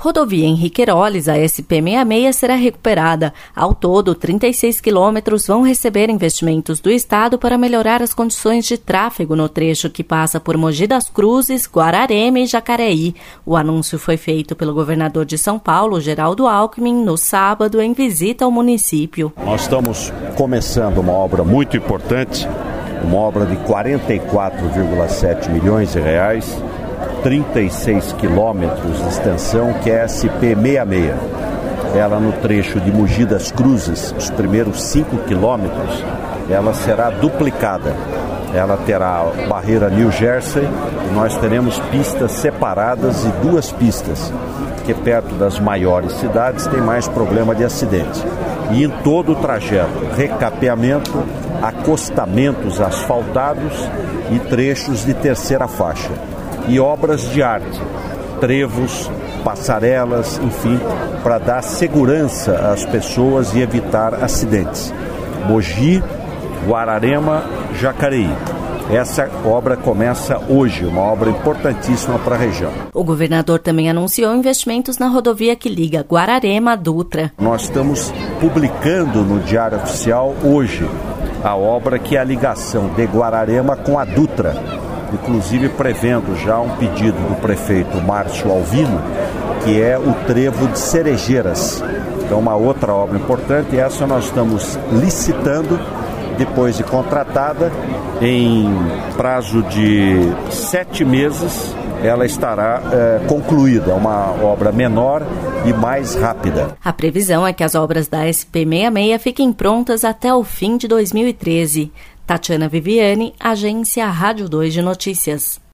Rodovia Henrique Heroles, a SP-66, será recuperada. Ao todo, 36 quilômetros vão receber investimentos do Estado para melhorar as condições de tráfego no trecho que passa por Mogi das Cruzes, Guararema e Jacareí. O anúncio foi feito pelo governador de São Paulo, Geraldo Alckmin, no sábado, em visita ao município. Nós estamos começando uma obra muito importante, uma obra de 44,7 milhões de reais, 36 quilômetros de extensão, que é a SP-66. Ela no trecho de Mogi das Cruzes, os primeiros 5 quilômetros, ela será duplicada. Ela terá a barreira New Jersey, e nós teremos pistas separadas e 2 pistas, porque perto das maiores cidades tem mais problema de acidente. E em todo o trajeto, recapeamento, acostamentos asfaltados e trechos de terceira faixa. E obras de arte, trevos, passarelas, enfim, para dar segurança às pessoas e evitar acidentes. Mogi, Guararema, Jacareí. Essa obra começa hoje, uma obra importantíssima para a região. O governador também anunciou investimentos na rodovia que liga Guararema a Dutra. Nós estamos publicando no Diário Oficial hoje a obra que é a ligação de Guararema com a Dutra, inclusive prevendo já um pedido do prefeito Márcio Alvino, que é o trevo de Cerejeiras. Então, uma outra obra importante, essa nós estamos licitando, depois de contratada, em prazo de 7 meses, ela estará concluída. É uma obra menor e mais rápida. A previsão é que as obras da SP-66 fiquem prontas até o fim de 2013. Tatiana Viviane, Agência Rádio 2 de Notícias.